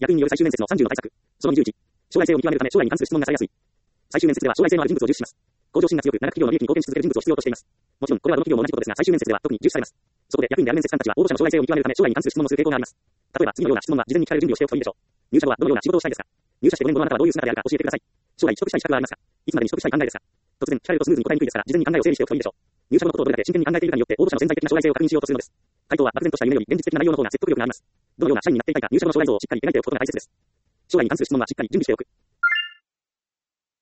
役員による最終面接の30の対策。その21。将来性を見極めるため将来に関する質問がされやすい。最終面接では将来性のある人物を重視します。向上心が強く、長く企業の利益に貢献し続ける人物を必要としています。もちろん、これはどの企業も同じことですが、最終面接では特に重視されます。そこで、役員である面接官たちは、応募者の将来性を見極めるため将来に関する質問をする傾向があります。例えば、次のような質問は事前に聞かれる準備をしておくといいでしょう。入社後はどのような仕事をしたいですか？入社して5年後のあなたはどういう姿であるか教えてください。将来取得したい資格はありますか？いつまでに取得したい考えですか？突然聞かれるとスムーズに答えにくいですから、事前に考えを整理しておくといいでしょう。入社後のことをどれだけ真剣に考えているかによって、応募者の潜在的な将来性を確認しようとするのです。回答は漠然とした夢より現実的な内容の方が説得力があります。どのような社員になっていたいか、入社後の将来像をしっかり描いておくことが大切です。将来に関する質問はしっかり準備しておく。